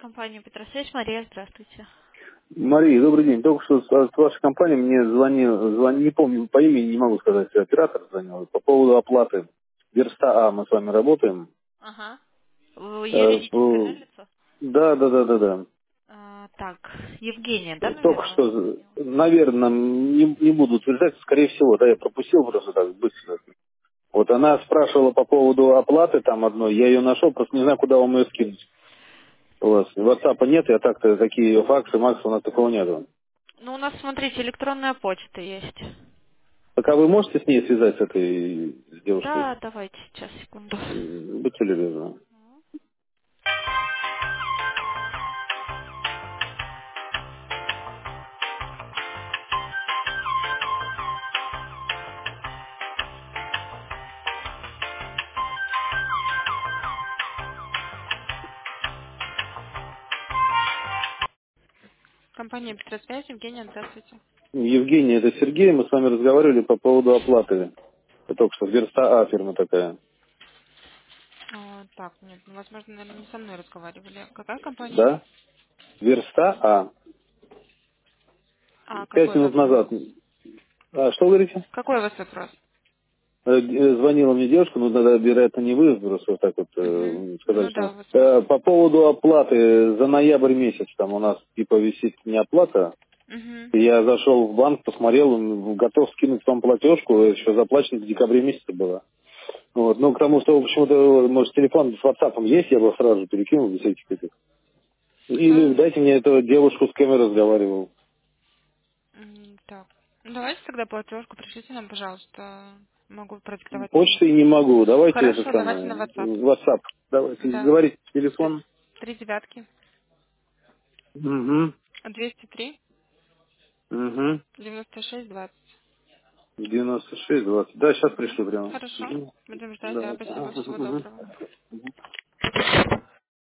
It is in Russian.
Компания Петросвязь, Мария, здравствуйте. Мария, добрый день. Только что с вашей компании мне звонил, не помню по имени, не могу сказать, оператор звонил, по поводу оплаты. Верста А, мы с вами работаем. Ага. Вы Э, юридическое, да, в- лицо? Да, да, да, да, да. Так, Евгения, да, Только наверное, вам что, звонила? наверное, не буду утверждать, скорее всего, да, я пропустил просто так быстро. Вот она спрашивала по поводу оплаты там одной, я ее нашел, просто не знаю, куда вам ее скинуть. У вас WhatsApp нет, я так-то такие факсы, Макса, у нас такого нету. Ну, у нас, смотрите, электронная почта есть. Так а вы можете с ней связать, с этой с девушкой? Да, давайте сейчас, секунду. Будьте любезны. Компания Петросвязь, Евгения, здравствуйте. Евгений, это Сергей, мы с вами разговаривали по поводу оплаты. Это только что Верста А фирма такая. Так, нет, ну, возможно, наверное, не со мной разговаривали. Какая компания? Да? Верста А. Пять Какой у минут вас вопрос? назад. А, что вы говорите? Какой у вас вопрос? Звонила мне девушка, ну, тогда, вероятно, не вы, просто вот так вот Угу. сказали, Ну что да, возможно. по поводу оплаты за ноябрь месяц, там у нас типа висит неоплата. Угу. Я зашел в банк, посмотрел, он готов скинуть вам платежку, еще заплачено в декабре месяце было. Вот. Ну, к тому, что почему-то, может, телефон с WhatsApp есть, я бы сразу же перекинул без этих. Или дайте мне эту девушку, с кем я разговаривал. Так. Ну, давайте тогда платежку пришлите нам, пожалуйста. Могу продиктовать номер. Почтой не могу. Давайте это Хорошо, давайте на самое. WhatsApp. WhatsApp. Давайте. Да. Говорите телефон. 3 девятки. Угу. 203 Угу. 96 20. 96-20. Да, сейчас Угу. пришлю прямо. Хорошо. Угу. Будем ждать, да. Давайте. Спасибо. Ага. Всего Угу. доброго.